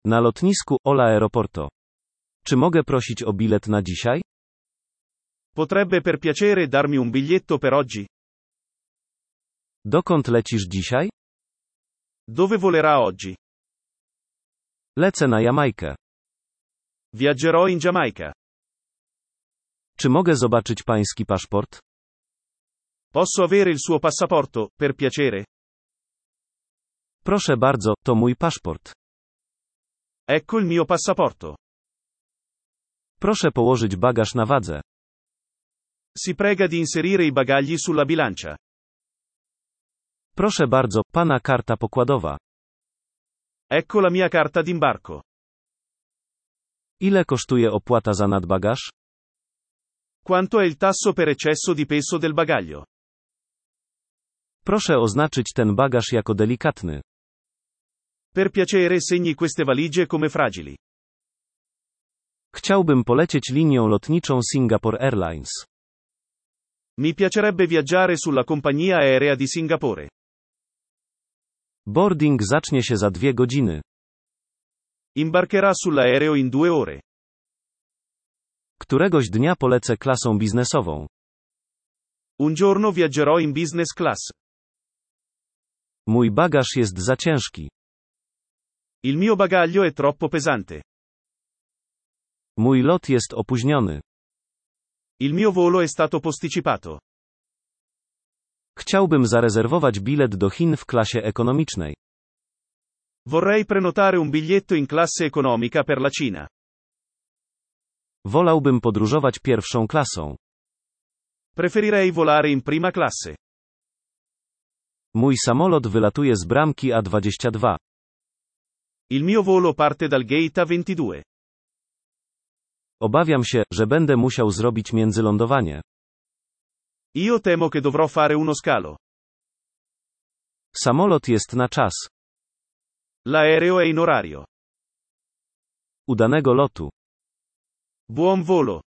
Na lotnisku, Ola Aeroporto. Czy mogę prosić o bilet na dzisiaj? Potrebbe per piacere darmi un biglietto per oggi? Dokąd lecisz dzisiaj? Dove volerà oggi? Lecę na Jamajkę. Viaggerò in Giamaica. Czy mogę zobaczyć pański paszport? Posso avere il suo passaporto, per piacere? Proszę bardzo, to mój paszport. Ecco il mio passaporto. Proszę położyć bagaż na wadze. Si prega di inserire i bagagli sulla bilancia. Proszę bardzo, pana karta pokładowa. Ecco la mia carta d'imbarco. Ile kosztuje opłata za nadbagaż? Quanto è il tasso per eccesso di peso del bagaglio? Proszę oznaczyć ten bagaż jako delikatny. Per piacere segni queste valigie come fragili. Chciałbym polecieć linią lotniczą Singapore Airlines. Mi piacerebbe viaggiare sulla compagnia aerea di Singapore. Boarding zacznie się za 2 godziny. Imbarcherà sull'aereo in 2 ore. Któregoś dnia polecę klasą biznesową. Un giorno viaggerò in business class. Mój bagaż jest za ciężki. Il mio bagaglio è troppo pesante. Mój lot jest opóźniony. Il mio volo è stato posticipato. Chciałbym zarezerwować bilet do Chin w klasie ekonomicznej. Vorrei prenotare un biglietto in classe economica per la Cina. Wolałbym podróżować pierwszą klasą. Preferirei volare in prima classe. Mój samolot wylatuje z bramki A22. Il mio volo parte dal gate A22. Obawiam się, że będę musiał zrobić międzylądowanie. Io temo che dovrò fare uno scalo. Samolot jest na czas. L'aereo è in orario. Udanego lotu. Buon volo.